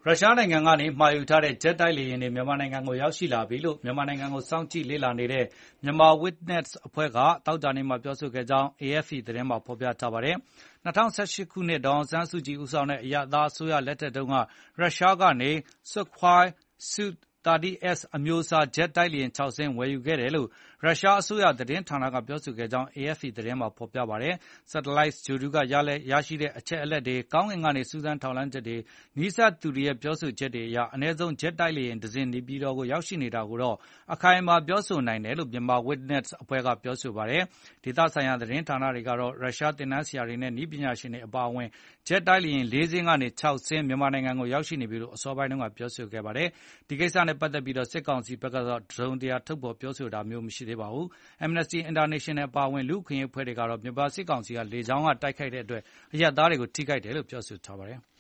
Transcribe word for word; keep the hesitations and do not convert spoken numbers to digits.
ရုရှားနိုင်ငံကနေမှာယူထားတဲ့ဂျက်တိုက်လေယာဉ်တွေမြန်မာနိုင်ငံကိုရောက်ရှိလာပြီလို့မြန်မာနိုင်ငံကိုစောင့်ကြည့်လေ့လာနေတဲ့ Myanmar Witness အဖွဲ့ကသောကြာနေ့မှာပြောဆိုခဲ့ကြောင်း A F P သတင်းမှာဖေါ်ပြထားပါတယ်။ ၂၀၁၈ ခုနှစ်ဒေါ်အောင်ဆန်းစုကြည်ဦးဆောင်တဲ့အရပ်သားအစိုးရလက်ထက်တုန်းကရုရှားကနေ Sukhoi Su သတ်တီ S အမျိုးအစားဂျက်တိုက်လေယာဉ် ခြောက် စင်းဝယ်ယူခဲ့တယ်လို့ရုရှားအစိုးရသတင်းဌာနကပြောဆိုခဲ့ကြောင်း A F P သတင်းမှာဖေါ်ပြပါတယ်။ Sattleite ဂြိုဟ်တုကရရှိတဲ့အချက်အလက်တွေကောင်းကင်ကနေစူးစမ်းထောက်လှမ်းချက်တွေနီးစပ်သူတွေရဲ့ပြောဆိုချက်တွေအရအနည်းဆုံးဂျက်တိုက်လေယာဉ်တစင်းနေပြည်တော်ကိုရောက်ရှိနေတာကိုတော့အခိုင်အမာပြောဆိုနိုင်တယ်လို့ Myanmar Witness အဖွဲ့ကပြောဆိုပါတယ်။ ဒေသဆိုင်ရာသတင်းဌာနတွေကတော့ရုရှားသင်တန်းဆရာတွေနဲ့နည်းပညာရှင်တွေအပါအဝင်ဂျက်တိုက်လေယာဉ် လေး စင်းကနေ ခြောက် စင်းမြန်မာနိုင်ငံကိုရောက်ရှိနေပြီလို့အစောပိုင်းတုန်းကပြောဆိုခဲ့ပါတယ်။ ဒီကိစ္စနဲ့ပတ်သက်ပြီးစစ်ကောင်စီဘက်ကတော့တစုံတရာထုတ်ဖေါ်ပြောဆိုတာမျိုးမရှိသေးပါဘူး။ Amnesty International အပါအဝင်လူ့အခွင့်အရေးအဖွဲ့တွေကတော့မြန်မာစစ်ကောင်စီကလေကြောင်းကတိုက်ခိုက်တဲ့အတွက်အရပ်သားတွေထိခိုက်တယ်လို့ပြောဆိုထားပါတယ်။